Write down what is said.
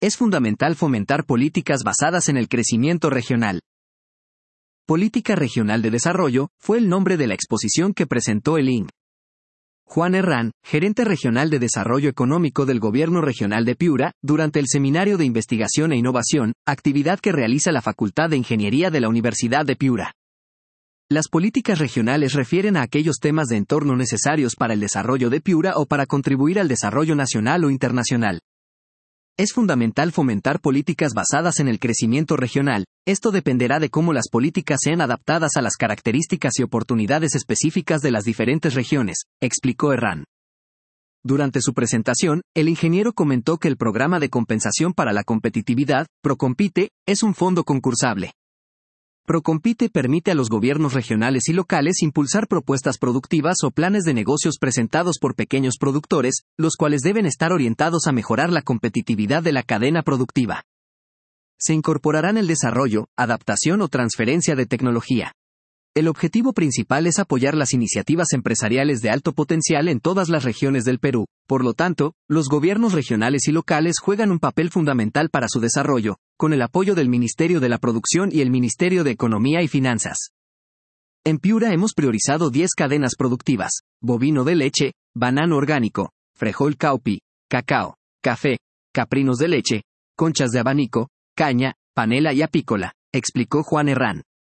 es fundamental fomentar políticas basadas en el crecimiento regional. Política Regional de Desarrollo fue el nombre de la exposición que presentó el Ing. Juan Herrán, gerente regional de Desarrollo Económico del Gobierno Regional de Piura, durante el Seminario de Investigación e Innovación, actividad que realiza la Facultad de Ingeniería de la Universidad de Piura. Las políticas regionales refieren a aquellos temas de entorno necesarios para el desarrollo de Piura o para contribuir al desarrollo nacional o internacional. Es fundamental fomentar políticas basadas en el crecimiento regional. Esto dependerá de cómo las políticas sean adaptadas a las características y oportunidades específicas de las diferentes regiones, explicó Herrán. Durante su presentación, el ingeniero comentó que el Programa de Compensación para la Competitividad, Procompite, es un fondo concursable. Procompite permite a los gobiernos regionales y locales impulsar propuestas productivas o planes de negocios presentados por pequeños productores, los cuales deben estar orientados a mejorar la competitividad de la cadena productiva. Se incorporarán el desarrollo, adaptación o transferencia de tecnología. El objetivo principal es apoyar las iniciativas empresariales de alto potencial en todas las regiones del Perú. Por lo tanto, los gobiernos regionales y locales juegan un papel fundamental para su desarrollo, con el apoyo del Ministerio de la Producción y el Ministerio de Economía y Finanzas. En Piura hemos priorizado 10 cadenas productivas: bovino de leche, banano orgánico, frejol caupi, cacao, café, caprinos de leche, conchas de abanico, caña, panela y apícola, explicó Juan Herrán.